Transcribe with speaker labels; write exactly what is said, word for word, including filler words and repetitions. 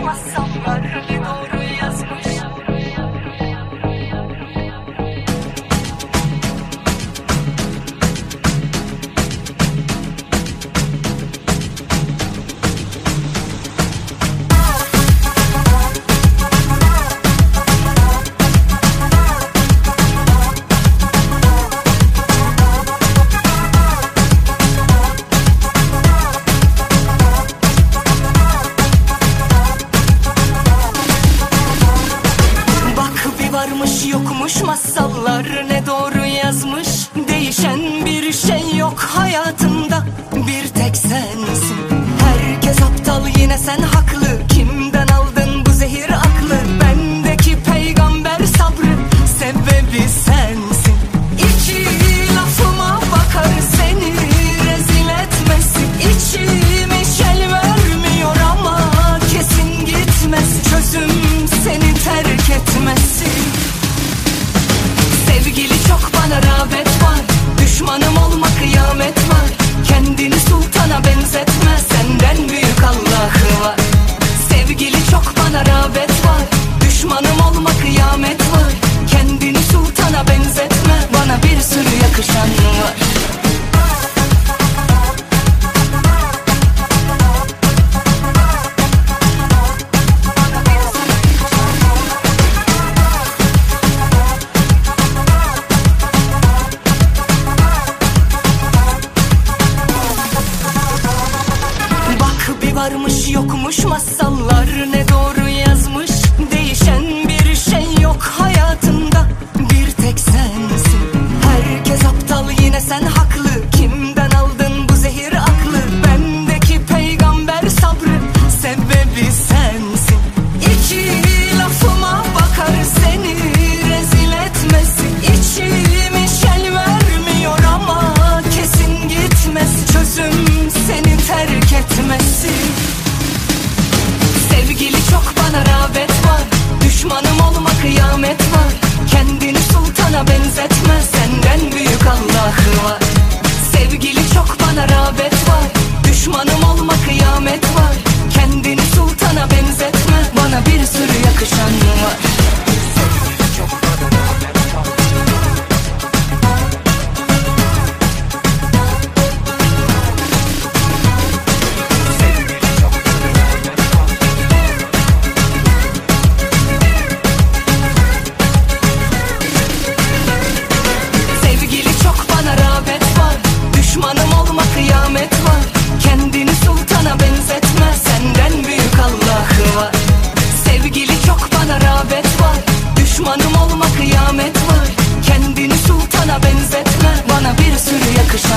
Speaker 1: masallar ne doğru yazmış. Varmış yokmuş masallar ne doğru yazmış. Değişen bir şey yok hayatında, bir tek sensin. Herkes aptal yine sen haklı. Kimden aldın bu zehir aklı? Bendeki peygamber sabrı, sebebi sensin. İki lafıma bakar seni rezil etmesin. İçim hiç el vermiyor ama kesin gitmez. Çözüm seni terk etmesin. Sevgili çok bana rağbet var, düşmanım olma kıyamet var. Kendini sultana benzetme, senden büyük Allah'ı var. Sevgili çok bana rağbet var, düşmanım olma kıyamet var. Kendini sultana benzetme, bana bir sürü yakışan var. Varmış yokmuş masallar ne doğru yazmış. Değişen bir şey yok hayatında, bir tek sensin. Herkes aptal yine sen haklı. Kimden aldın bu zehir aklı? Bendeki peygamber sabrı, sebebi sensin. İki lafıma bakar seni rezil etmesin. İçim hiç el vermiyor ama kesin gitmez. Çözüm seni terk etmesin. Sevgili çok bana rağbet var, düşmanım olma kıyamet var. Kendini sultana benzetme, senden büyük Allah'ı var. Sevgili çok bana rağbet var, düşmanım olma kıyamet var. Kendini sultana benzetme, bana bir sürü yakışan var. Düşmanım olma kıyamet var. Kendini sultana benzetme, senden büyük Allah'ı var. Sevgili çok bana rağbet var, düşmanım olma kıyamet var. Kendini sultana benzetme, bana bir sürü yakışan